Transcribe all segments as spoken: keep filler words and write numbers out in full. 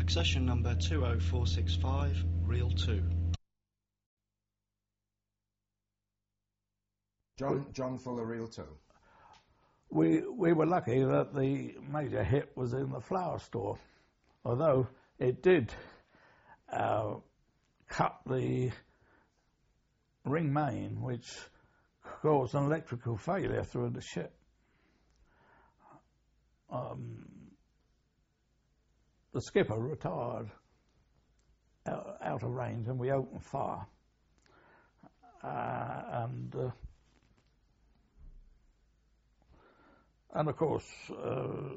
Accession number two oh four six five, reel two. John, John Fuller, reel two. We we were lucky that the major hit was in the flower store, although it did uh, cut the ring main, which caused an electrical failure through the ship. Um, the skipper retired out, out of range, and we opened fire. Uh, and uh, and of course, uh,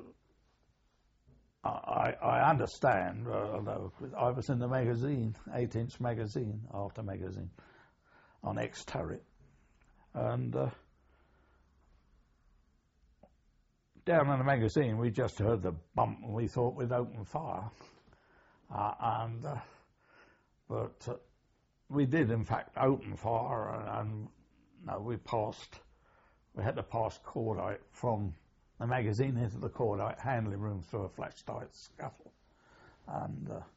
I, I understand. Uh, although I was in the magazine, eight-inch magazine, After magazine, on X-Turret, and uh, down in the magazine, we just heard the bump, and we thought we'd open fire. Uh, and uh, but uh, we did, in fact, open fire, and, and no, we passed. We had to pass cordite from the magazine into the cordite handling room through a flash tight scuttle, and uh,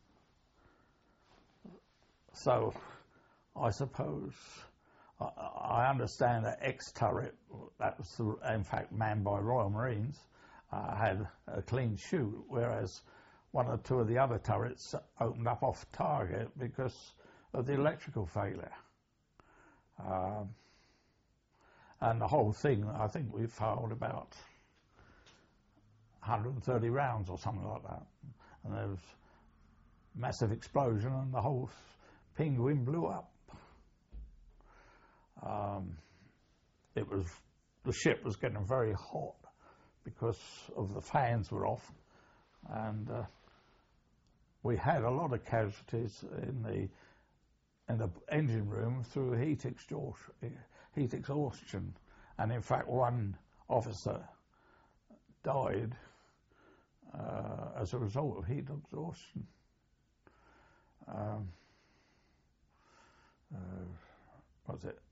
so I suppose. I understand that X-Turret, that was the, in fact manned by Royal Marines, uh, had a clean shoot, whereas one or two of the other turrets opened up off target because of the electrical failure. Um, and the whole thing, I think we fired about one hundred thirty rounds or something like that. And there was a massive explosion and the whole Penguin blew up. Um, it was, the ship was getting very hot because of the fans were off, and uh, we had a lot of casualties in the in the engine room through heat exhaustion, heat exhaustion, and in fact one officer died uh, as a result of heat exhaustion. Um, uh, what was it?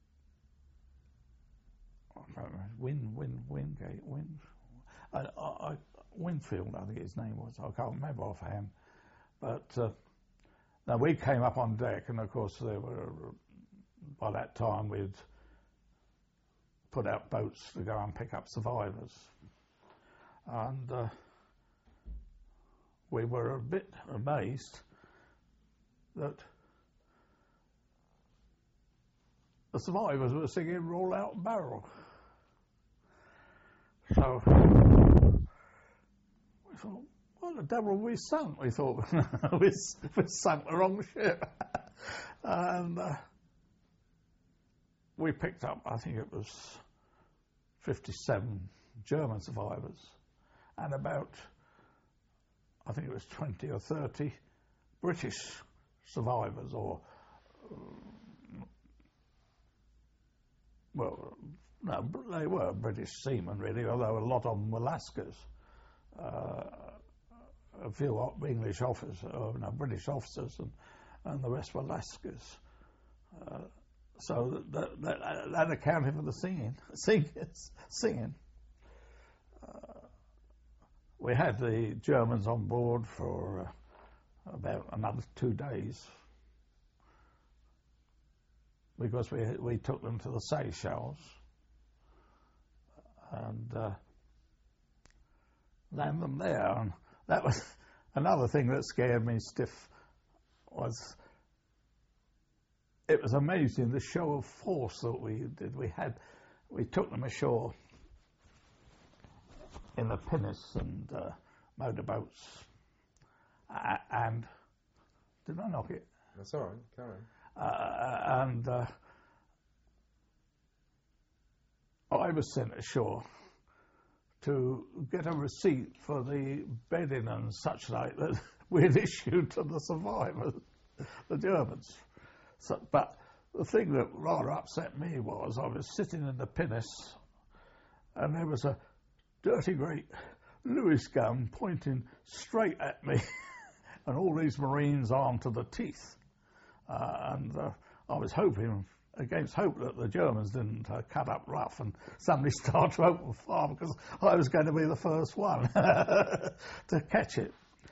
Win, Win, Wingate, Win, I, I, Winfield, I think his name was. I can't remember offhand. But uh, now we came up on deck, and of course there were. By that time, we'd put out boats to go and pick up survivors, and uh, we were a bit amazed that the survivors were singing "Roll Out Barrel." So we thought, what the devil have we sunk? We thought, we, we sunk the wrong ship. And uh, we picked up, I think it was fifty-seven German survivors and about, I think it was twenty or thirty British survivors, or, uh, well, no, they were British seamen, really, although a lot of them were Lascars. Uh, a few English officers, uh, no, British officers, and, and the rest were Lascars. Uh, so that, that, that accounted for the singing. Singers, singing. Uh, we had the Germans on board for uh, about another two days because we we took them to the Seychelles. And uh, land them there, and that was another thing that scared me stiff. Was it was amazing the show of force that we did. We had, we took them ashore in the pinnace and uh, motorboats, uh, and did I knock it? That's all right. Carry on. Uh, and. Uh, I was sent ashore to get a receipt for the bedding and such like that we'd issued to the survivors, the Germans. So, but the thing that rather upset me was I was sitting in the pinnace and there was a dirty great Lewis gun pointing straight at me and all these Marines armed to the teeth. Uh, and uh, I was hoping against hope that the Germans didn't uh, cut up rough and suddenly start to open fire, because I was going to be the first one to catch it.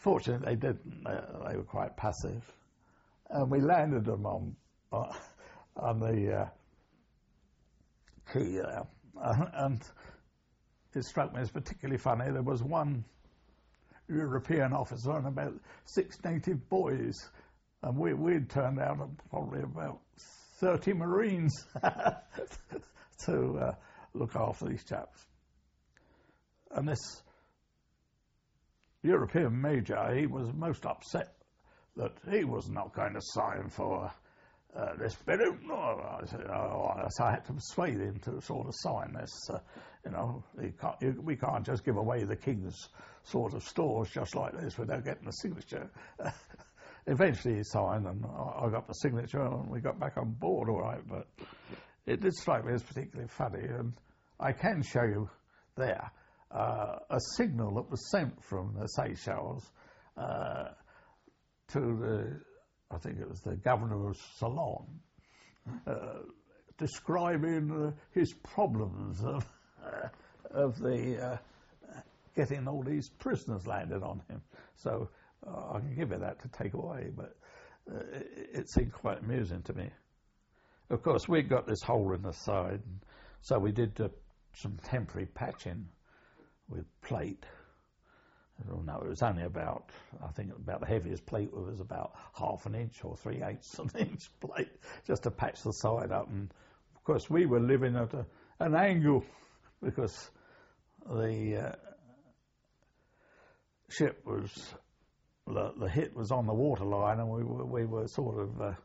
fortunately, they didn't. They, they were quite passive. And we landed them on, uh, on the uh, quay there. Uh, and it struck me as particularly funny. There was one European officer and about six native boys. And we, we'd turned out probably about thirty Marines to uh, look after these chaps. And this European major, he was most upset that he was not going to sign for uh, this bit. No, I said, oh, so I had to persuade him to sort of sign this. Uh, you know, he can't, you, we can't just give away the king's sort of stores just like this without getting a signature. Eventually he signed, and I, I got the signature, and we got back on board all right. But it did strike me as particularly funny, and I can show you there uh, a signal that was sent from the Seychelles uh, to the, I think it was the governor of Ceylon, uh, describing uh, his problems of, uh, of the uh, getting all these prisoners landed on him. So uh, I can give you that to take away, but uh, it, it seemed quite amusing to me. Of course, we got this hole in the side, so we did uh, some temporary patching with plate. I don't know, it was only about, I think about the heaviest plate was about half an inch or three eighths of an inch plate, just to patch the side up. And of course, we were living at a, an angle because the uh, ship was, the, the hit was on the waterline, and we were, we were sort of uh,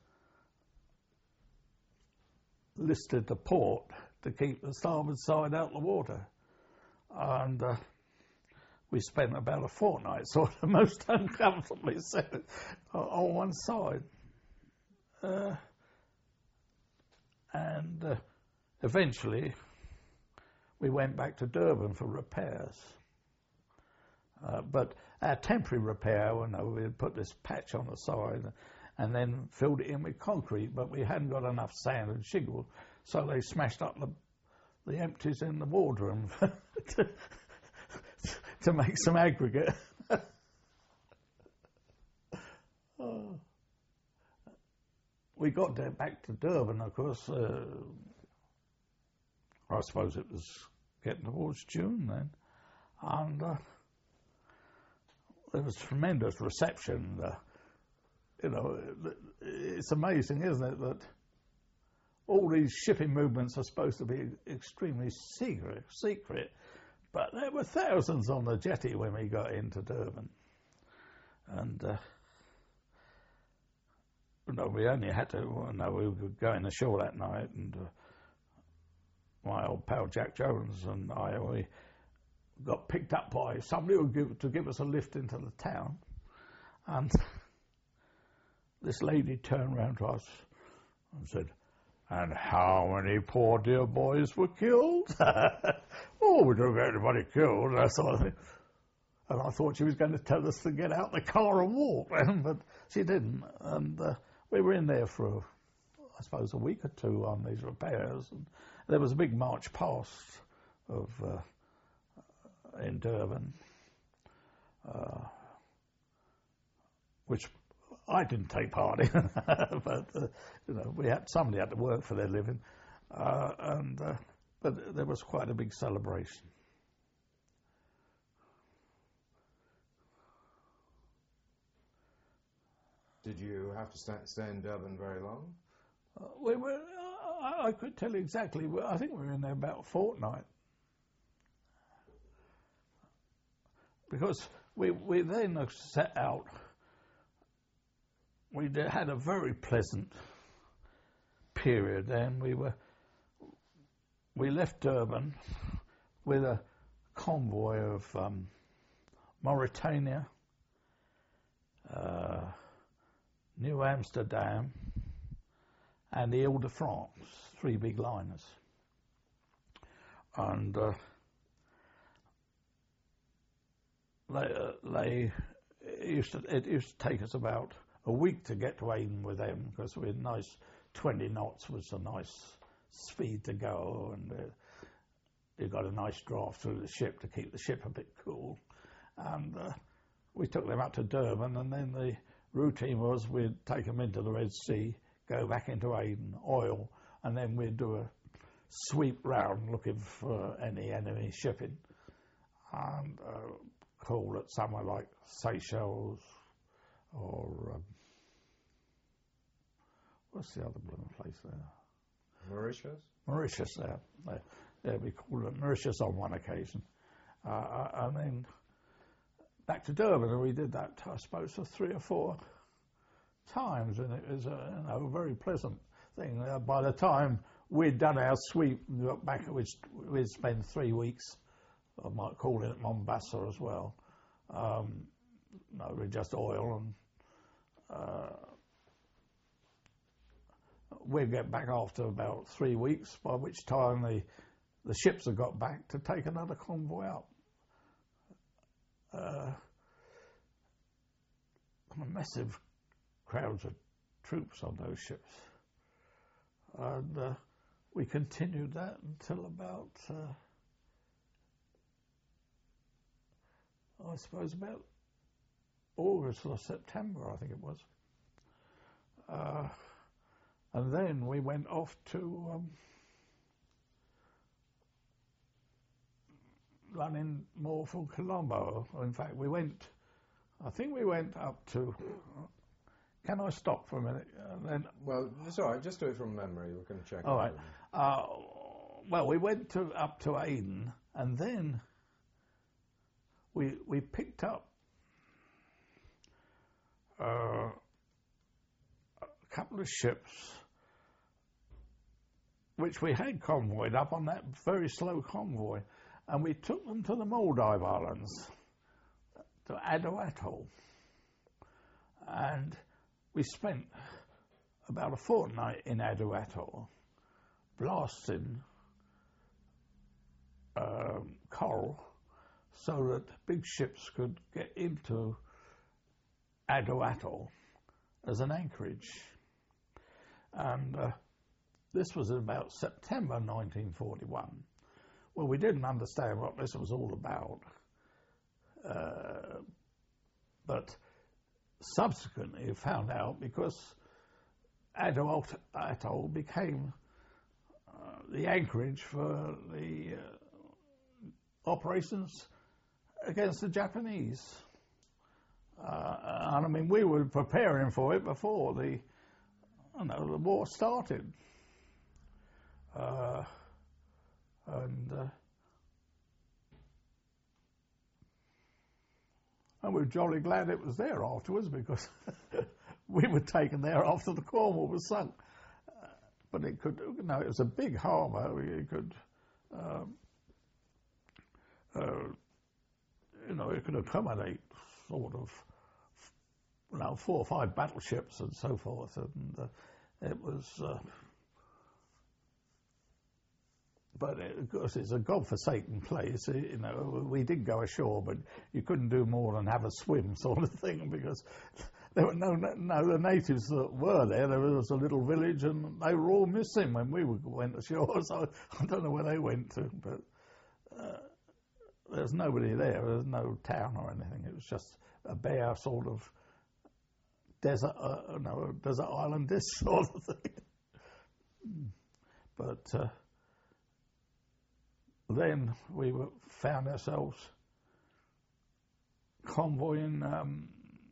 listed to port to keep the starboard side out of the water. And uh, we spent about a fortnight sort of most uncomfortably set on one side. Uh, and uh, eventually we went back to Durban for repairs. Uh, but our temporary repair, you know, we had put this patch on the side and then filled it in with concrete, but we hadn't got enough sand and shingle, so they smashed up the, the empties in the wardroom to, to make some aggregate. Oh. We got there back to Durban, of course. Uh, I suppose it was getting towards June then, and uh, there was tremendous reception. Uh, you know, it's amazing, isn't it, that all these shipping movements are supposed to be extremely secret, secret, but there were thousands on the jetty when we got into Durban. And, uh, you know, we only had to, well, no, we were going ashore that night, and uh, my old pal Jack Jones and I, we got picked up by somebody who give, to give us a lift into the town. And this lady turned round to us and said, "And how many poor dear boys were killed?" "Oh, we don't get anybody killed," that sort of thing. And I thought she was going to tell us to get out the car and walk, but she didn't. And uh, we were in there for, I suppose, a week or two on these repairs. And there was a big march past of uh, in Durban, uh, which I didn't take part in, but uh, you know, we had somebody had to work for their living, uh, and uh, but there was quite a big celebration. Did you have to stay, stay in Durban very long? Uh, we were. I, I could tell you exactly. I think we were in there about a fortnight, because we we then set out. We had a very pleasant period, and we were we left Durban with a convoy of um, Mauritania, uh, New Amsterdam, and the Ile-de-France, three big liners, and uh, they, uh, they it used to it used to take us about a week to get to Aden with them, because we had nice twenty knots was a nice speed to go, and uh, you got a nice draft through the ship to keep the ship a bit cool. And uh, we took them up to Durban, and then the routine was we'd take them into the Red Sea, go back into Aden, oil, and then we'd do a sweep round looking for any enemy shipping, and uh, call at somewhere like Seychelles or um, what's the other blooming place there? Mauritius? Mauritius, there. there. Yeah, we called it Mauritius on one occasion. Uh, and then back to Durban, and we did that, I suppose, for three or four times, and it was a, you know, a very pleasant thing. Uh, by the time we'd done our sweep and got back, we'd, we'd spend three weeks, I might call it Mombasa as well. Um, no, with just oil, and uh, we'd get back after about three weeks, by which time the, the ships had got back to take another convoy up. Uh, massive crowds of troops on those ships. And uh, we continued that until about, uh, I suppose about August or September, I think it was. Uh, and then we went off to um, running more from Colombo. In fact, we went, I think we went up to, can I stop for a minute? And then, Well, it's all right. Just do it from memory. We can check. all it right. Uh, well, we went to up to Aden, and then we we picked up uh, a couple of ships which we had convoyed up on that very slow convoy, and we took them to the Maldive Islands, to Addo Atoll, and we spent about a fortnight in Addo Atoll, blasting um, coral so that big ships could get into Addo Atoll as an anchorage. And uh, this was in about September nineteen forty-one. Well, we didn't understand what this was all about, uh, but subsequently found out, because Addo Atoll became uh, the anchorage for the uh, operations against the Japanese. Uh, and I mean, we were preparing for it before the, you know, the war started. Uh, and uh, and we were jolly glad it was there afterwards, because we were taken there after the Cornwall was sunk. Uh, but it could, you know, it was a big harbour. It could, um, uh, you know, it could accommodate sort of, you know, four or five battleships and so forth. And uh, it was, uh, but it, of course, it's a godforsaken place. You know, we did go ashore, but you couldn't do more than have a swim, sort of thing, because there were no, no, the natives that were there. There was a little village, and they were all missing when we went ashore. So I don't know where they went to, but uh, there's nobody there. There's no town or anything. It was just a bare sort of desert, uh, no, desert island, this sort of thing. But uh, then we were, found ourselves convoying um,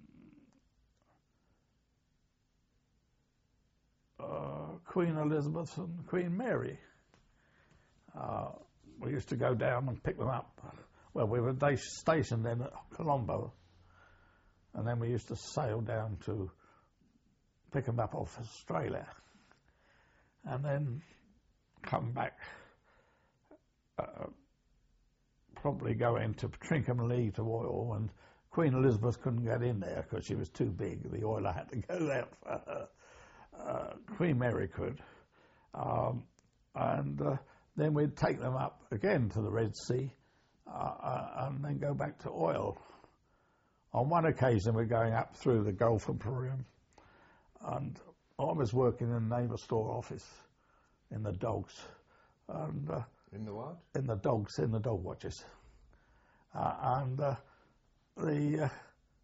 uh, Queen Elizabeth and Queen Mary. Uh, we used to go down and pick them up. Well, we were da- stationed then at Colombo, and then we used to sail down to pick them up off Australia, and then come back. Uh, probably go into Trincomalee to oil, and Queen Elizabeth couldn't get in there because she was too big. The oiler had to go out for her. Uh, Queen Mary could. Um, and uh, then we'd take them up again to the Red Sea uh, uh, and then go back to oil. On one occasion, we're going up through the Gulf of Peru, and I was working in the Naval Store office in the dogs. And uh, In the what? in the dogs, in the dog watches. Uh, and uh, the uh,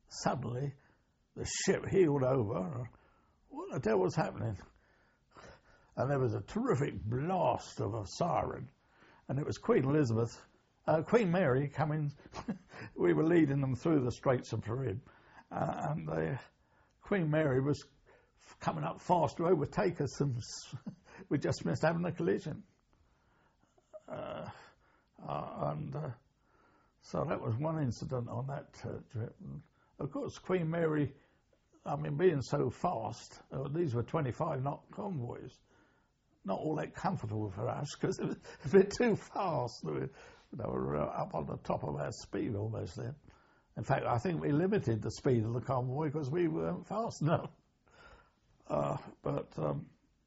suddenly the ship heeled over. What the devil was happening? And there was a terrific blast of a siren, and it was Queen Elizabeth, uh, Queen Mary coming. We were leading them through the Straits of Perim, uh, and the Queen Mary was coming up fast to overtake us, and we just missed having a collision. Uh, uh, and uh, so that was one incident on that uh, trip. And of course, Queen Mary, I mean, being so fast, uh, these were twenty-five knot convoys, not all that comfortable for us because it was a bit too fast. We, they were uh, up on the top of our speed almost then. In fact, I think we limited the speed of the convoy because we weren't fast enough. Uh, but um,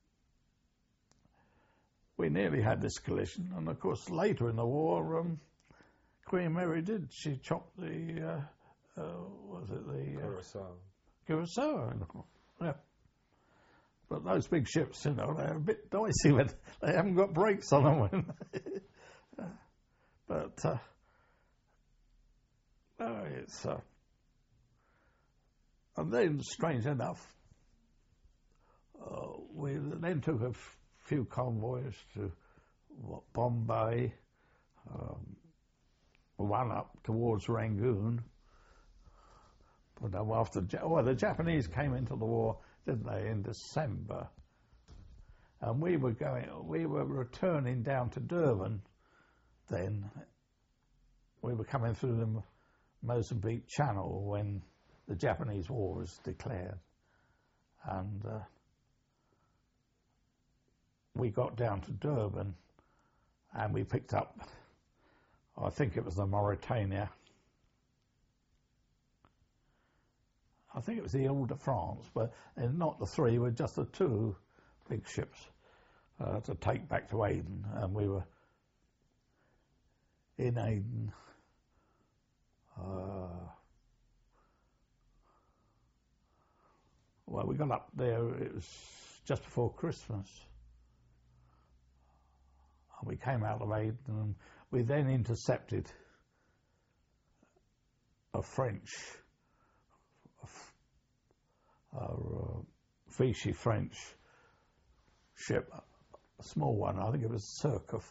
we nearly had this collision, and of course later in the war, um, Queen Mary did. She chopped the, uh, uh, what was it the uh, Curacao. Curacao, yeah. But those big ships, you know, they're a bit dicey when they haven't got brakes on them. but uh, no, it's uh, and then strange enough. Uh, we then took a f- few convoys to what, Bombay, um, one up towards Rangoon. But after well, the Japanese came into the war, didn't they, in December? And we were going, we were returning down to Durban. Then we were coming through the Mozambique Channel when the Japanese war was declared, and. Uh, We got down to Durban and we picked up, I think it was the Mauritania. I think it was the Ile-de-France, but not the three, were just the two big ships uh, to take back to Aden. And we were in Aden. Uh, well, we got up there, it was just before Christmas. We came out of Aden and we then intercepted a French, a, a Vichy French ship, a small one, I think it was Surcouf.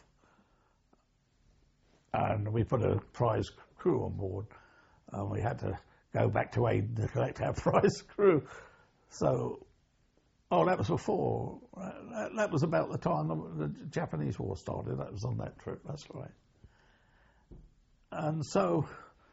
And we put a prize crew on board and we had to go back to Aden to collect our prize crew. So, oh, that was before. That, that was about the time the, the Japanese war started. That was on that trip, that's right. And so,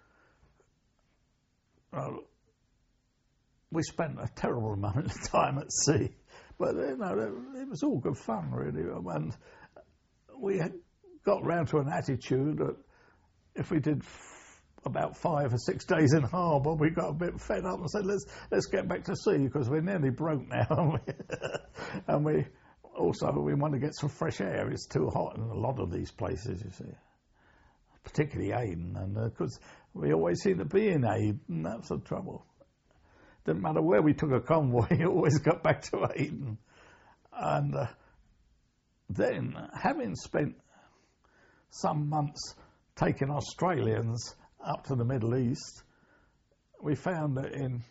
uh, we spent a terrible amount of time at sea. But, you know, it, it was all good fun, really. And we had got round to an attitude that if we did f- about five or six days in harbour, we got a bit fed up and said, let's let's get back to sea because we're nearly broke now. And we also, we want to get some fresh air. It's too hot in a lot of these places, you see, particularly Aden. And because uh, we always seem to be in Aden, that's the trouble. Didn't matter where we took a convoy, it always got back to Aden. And uh, then, having spent some months taking Australians up to the Middle East, we found that in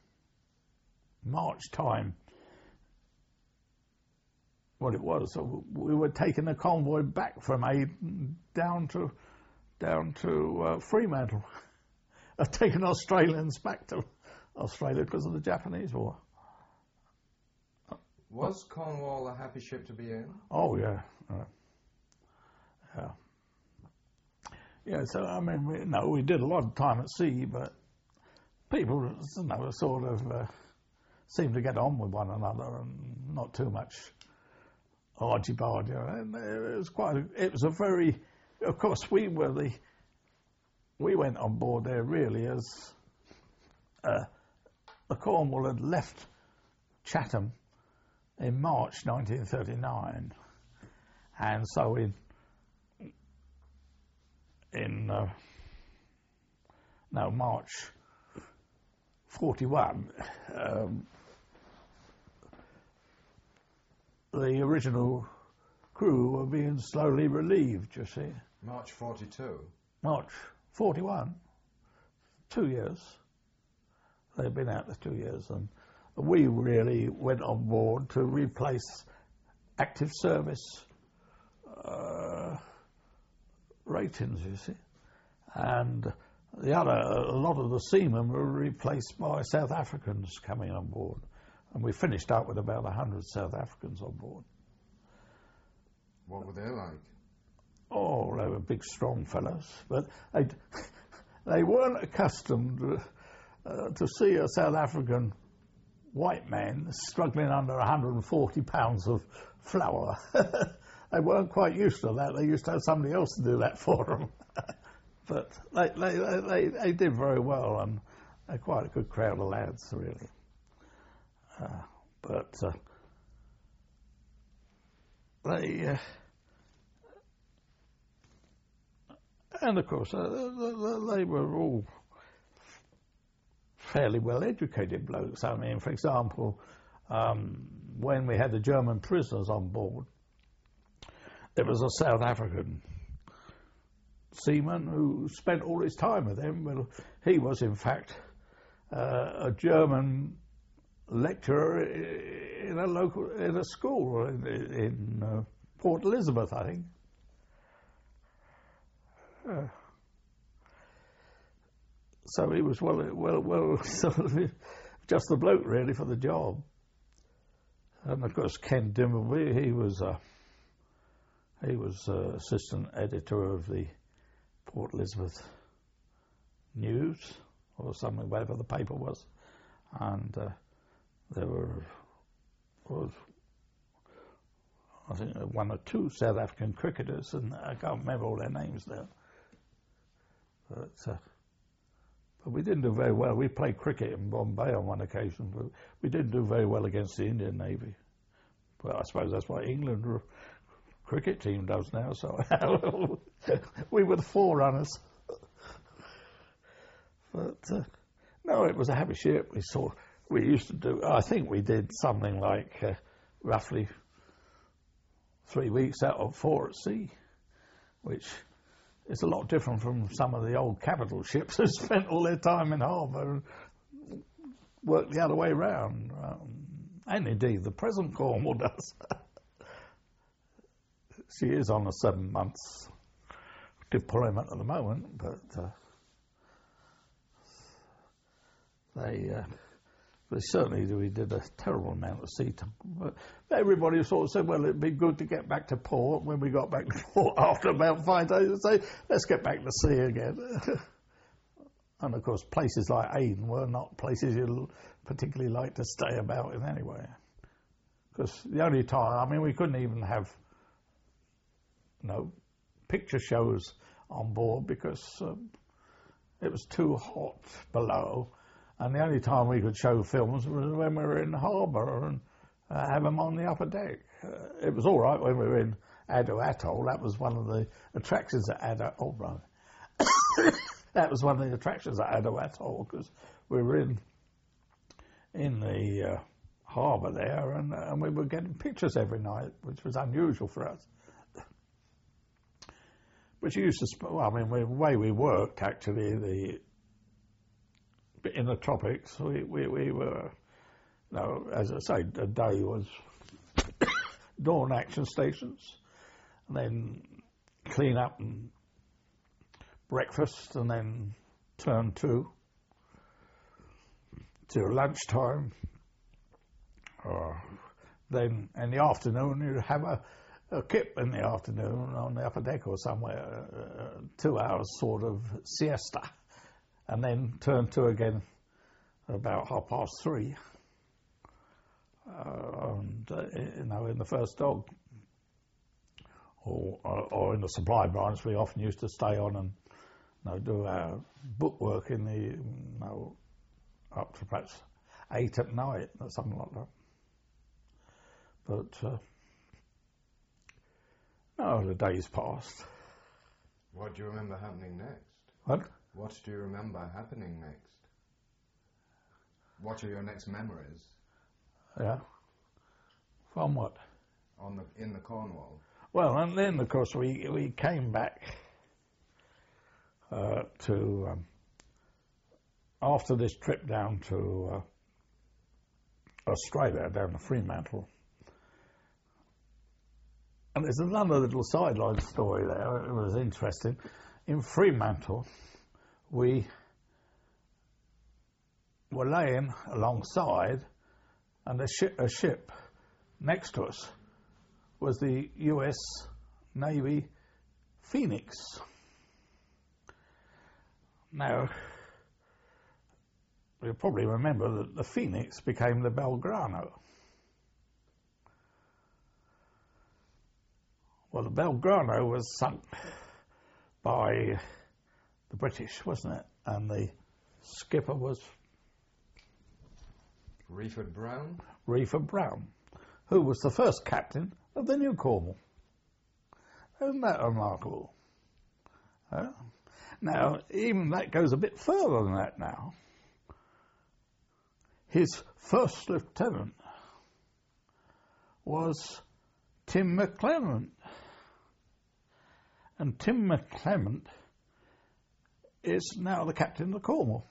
March time, what it was, so we were taking a convoy back from Aden down to down to uh, Fremantle, uh, taking Australians back to Australia because of the Japanese war. Was Cornwall a happy ship to be in? Oh yeah, uh, yeah, yeah. So I mean, we, no, we did a lot of time at sea, but people, you know, sort of uh, seemed to get on with one another and not too much argy-bargy. And it was quite. A, it was a very. Of course, we were the. We went on board there really as. Uh, the Cornwall had left Chatham in March nineteen thirty-nine, and so in in uh, no March forty-one, um, the original crew were being slowly relieved. You see, March forty-two. March forty-one, two years. they'd been out there two years, and we really went on board to replace active service uh, ratings, you see. And the other, a lot of the seamen were replaced by South Africans coming on board. And we finished up with about one hundred South Africans on board. What were they like? Oh, they were big, strong fellows. But they, they weren't accustomed uh, to see a South African white man struggling under one hundred forty pounds of flour. They weren't quite used to that. They used to have somebody else to do that for them. But they, they, they, they did very well, and they're quite a good crowd of lads, really. Uh, but uh, they, uh, and of course, uh, they were all fairly well educated blokes. I mean, for example, um, when we had the German prisoners on board, there was a South African seaman who spent all his time with them. Well, he was, in fact, uh, a German lecturer in a local in a school in, in uh, Port Elizabeth, I think. Uh, so he was well, well, well, sort of just the bloke really for the job. And of course, Ken Dimbleby, he was uh, he was uh, assistant editor of the Port Elizabeth News or something, whatever the paper was, and. Uh, There were, was, I think, one or two South African cricketers, and I can't remember all their names now. But, uh, but we didn't do very well. We played cricket in Bombay on one occasion, but we didn't do very well against the Indian Navy. Well, I suppose that's what England cricket team does now, so we were the forerunners. But, uh, no, it was a happy ship. We saw... We used to do, I think we did something like uh, roughly three weeks out of four at sea, which is a lot different from some of the old capital ships who spent all their time in harbour and worked the other way round. Um, and indeed, the present Cornwall does. She is on a seven months deployment at the moment, but uh, they... Uh, But certainly we did a terrible amount of sea time. But everybody sort of said, well, it'd be good to get back to port. When we got back to port after about five days, they'd say, let's get back to sea again. And of course, places like Aden were not places you particularly like to stay about in anyway. Because the only time, I mean, we couldn't even have, you know, picture shows on board because um, it was too hot below. And the only time we could show films was when we were in the harbour and uh, have them on the upper deck. Uh, it was all right when we were in Addo Atoll. That was one of the attractions at Addo. Oh, right. That was one of the attractions at Addo Atoll because we were in in the uh, harbour there, and, uh, and we were getting pictures every night, which was unusual for us. But you used to, sp- well, I mean, the way we worked actually, the in the tropics, we, we, we were, you know, as I say, a day was dawn action stations, and then clean up and breakfast, and then turn two till lunchtime. Or then in the afternoon, you'd have a, a kip in the afternoon on the upper deck or somewhere, uh, two hours sort of siesta. And then turn to again about half past three. Uh, and, uh, you know, in the first dog, or, or or in the supply branch, we often used to stay on and, you know, do our book work in the, you know, up to perhaps eight at night or something like that. But uh, no, the days passed. What do you remember happening next? What? What do you remember happening next? What are your next memories? Yeah. From what? On the in the Cornwall. Well, and then of course we we came back uh, to um, after this trip down to uh, Australia, down to Fremantle, and there's another little sideline story there. It was interesting. In Fremantle, we were laying alongside, and a ship, a ship next to us was the U S Navy Phoenix. Now, you'll probably remember that the Phoenix became the Belgrano. Well, the Belgrano was sunk by the British, wasn't it? And the skipper was Reeford Brown? Reeford Brown, who was the first captain of the New Cornwall. Isn't that remarkable? Huh? Now, even that goes a bit further than that now. His first lieutenant was Tim McClement. And Tim McClement is now the captain of the Cornwall.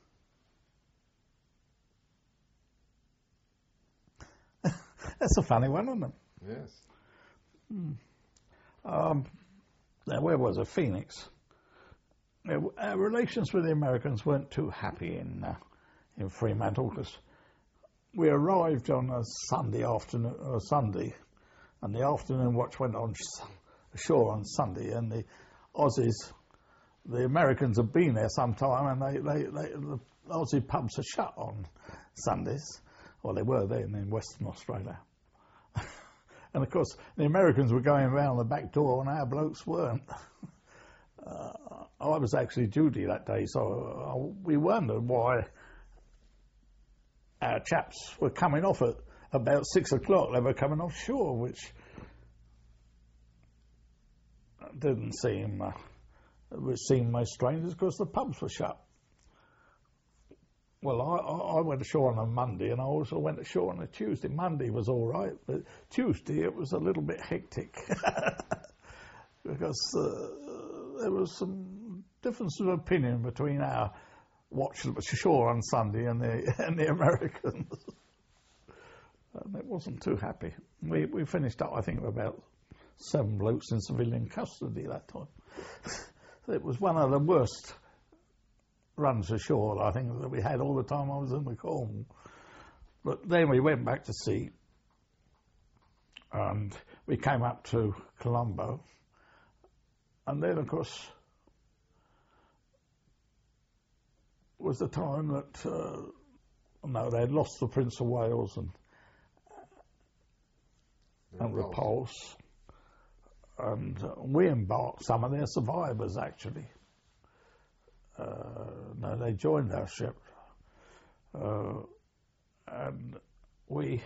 That's a funny one, isn't it? Yes. Hmm. Um, now, where was it? Phoenix. Our relations with the Americans weren't too happy in uh, in Fremantle because we arrived on a Sunday afternoon, or Sunday, and the afternoon watch went on ashore on Sunday, and the Aussies, the Americans had been there some time, and they, they, they the Aussie pubs are shut on Sundays. Well, they were then in Western Australia. And of course, the Americans were going around the back door and our blokes weren't. Uh, I was actually duty that day, so uh, we wondered why our chaps were coming off at about six o'clock. They were coming offshore, which didn't seem, uh, which seemed most strange because the pubs were shut. Well, I, I went ashore on a Monday, and I also went ashore on a Tuesday. Monday was all right, but Tuesday it was a little bit hectic because uh, there was some difference of opinion between our watch that was ashore on Sunday and the and the Americans, and it wasn't too happy. We we finished up, I think, with about seven blokes in civilian custody that time. It was one of the worst runs ashore, I think, that we had all the time I was in the Cornwall. But then we went back to sea, and we came up to Colombo, and then, of course, was the time that, uh, no, they had lost the Prince of Wales and, and Repulse, and uh, we embarked some of their survivors, actually. Uh, no, they joined our ship, uh, and we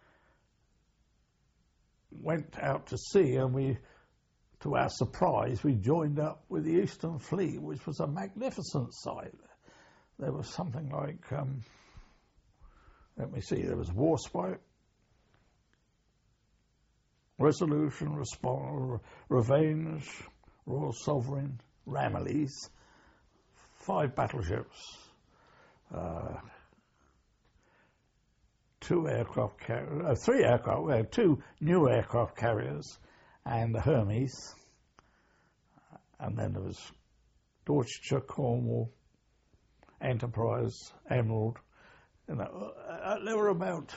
went out to sea, and we, to our surprise, we joined up with the Eastern Fleet, which was a magnificent sight. There was something like, um, let me see, there was Warspite, Resolution, Response, Revenge, Royal Sovereign, Ramillies, five battleships, uh, two aircraft carriers, uh, three aircraft, well, two new aircraft carriers, and the Hermes, and then there was Dorsetshire, Cornwall, Enterprise, Emerald. You know, uh, there were about,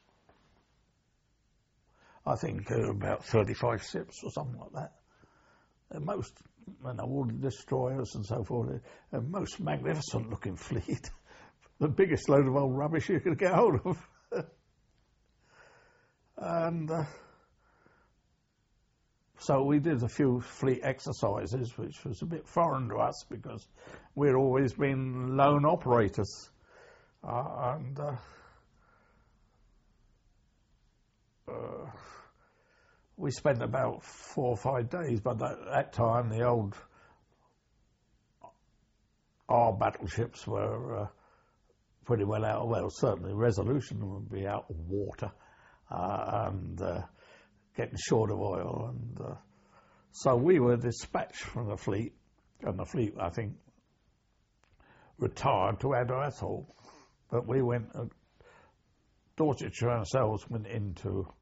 I think, there were about thirty-five ships or something like that. And most, you know, all the destroyers and so forth, a most magnificent looking fleet. The biggest load of old rubbish you could get hold of. And uh, so we did a few fleet exercises, which was a bit foreign to us because we'd always been lone operators. Uh, and uh, uh, we spent about four or five days, but at that time the old, our battleships were uh, pretty well out of, well, certainly Resolution would be out of water uh, and uh, getting short of oil. And uh, so we were dispatched from the fleet, and the fleet, I think, retired to Adder Athol, but we went, uh, Dorsetshire ourselves went into